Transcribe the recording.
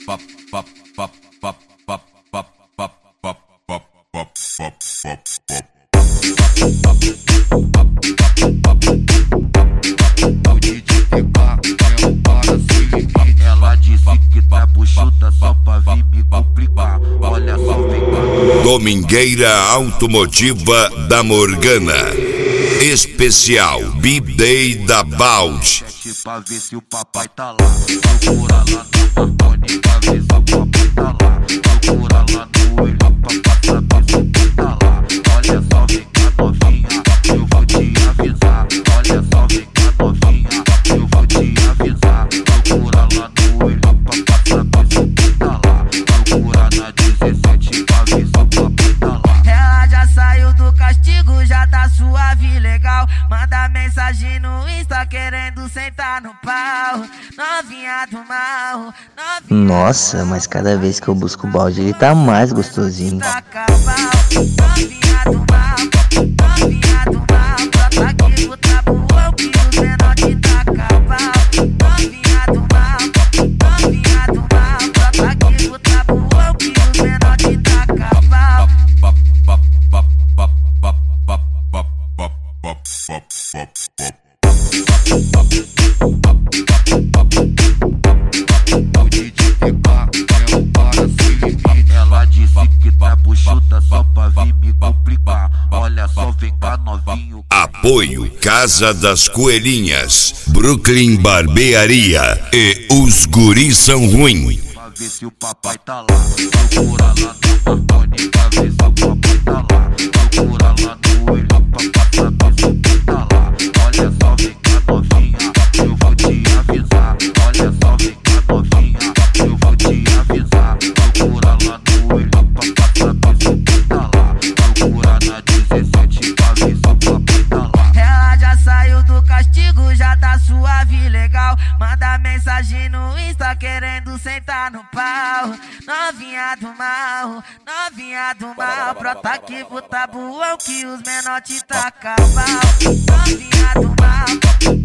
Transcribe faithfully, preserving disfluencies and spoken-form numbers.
Ela disse que tá buchuda só pra vir me complicar. Olha só, vem cá. Domingueira Automotiva da Morgana. Especial B-Day da Balde. Pra ver se o papai tá lá. Procura lá no Marconi pra ver se o papai tá lá. Procura lá no olho pra saber se o papai tá lá. Olha só, vem cá novinha, eu vou te avisar. Olha só, vem cá novinha, eu vou te avisar. Procura lá no olho pra saber se o papai tá lá. Procura na dezessete pra ver se o papai tá lá. Ela já saiu do castigo, já tá suave, legal. Manda mensagem no Insta querendo sentar no pau. Novinha do mal, novinha. Nossa, mas cada vez que eu busco o balde ele tá mais gostosinho. Novinha do mal, novinha do mal. Brota aqui pro tabuão que os menor te taca pau. Novinha do mal, novinha do mal. Brota aqui pro tabuão que os menor te taca pau. Ela disse que tá buchuda só pra vir me complicar. Olha só, vem cá novinho. Apoio Casa das Coelhinhas, Brooklyn Barbearia e Os Guris São Ruim. Pra ver se o papai tá lá. Procura lá no Marconi pra ver se o papai tá lá. Procura lá no olho pra saber se o papai tá lá. Olha só, vem cá novinha, eu vou te avisar. Olha só, vem cá novinha, eu vou te avisar. Procura lá no olho pra saber se o papai tá lá. Procura na dezessete pra ver se o papai tá lá. Ela já saiu do castigo, já tá suave, legal. Manda mensagem no Insta querendo sentar no pau. Novinha do mal, novinha do mal. Brota aqui pro tabuão que os menor te taca pau. Novinha do mal.